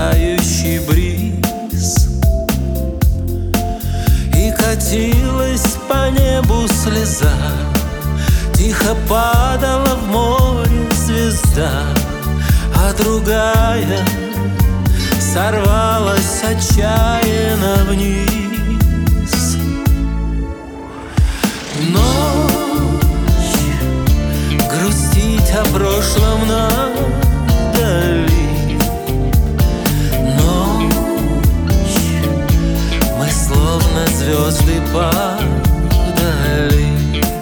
тающий бриз, и катилась по небу слеза, тихо падала в море звезда, а другая сорвалась отчаянно вниз. Ночь, грустить о прошлом надали. Ночь, мы словно звезды падали.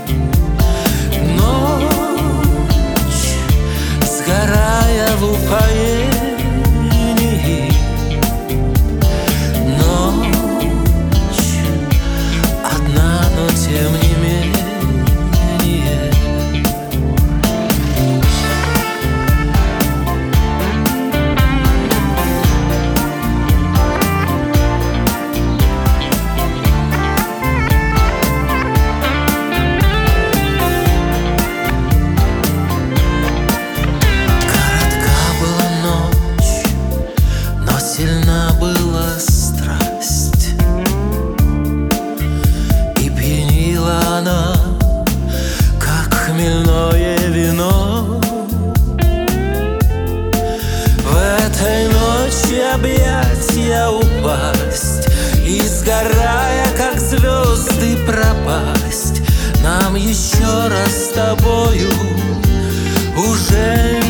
Ночь, сгорая в упоении. Ночь, одна, но тем не менее. Сильна была страсть, и пьянила она, как хмельное вино. В этой ночи объятия упасть и, сгорая, как звезды, пропасть нам еще раз с тобою уже